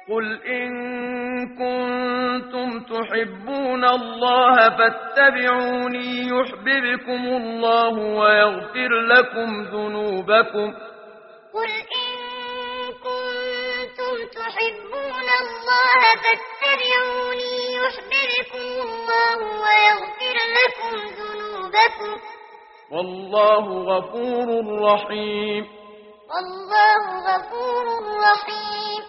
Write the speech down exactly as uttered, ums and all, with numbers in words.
قل إن كنتم تحبون الله فاتبعوني يحببكم الله ويغفر لكم ذنوبكم قل إن كنتم تحبون الله فاتبعوني يحببكم الله ويغفر لكم ذنوبكم والله غفور رحيم والله غفور رحيم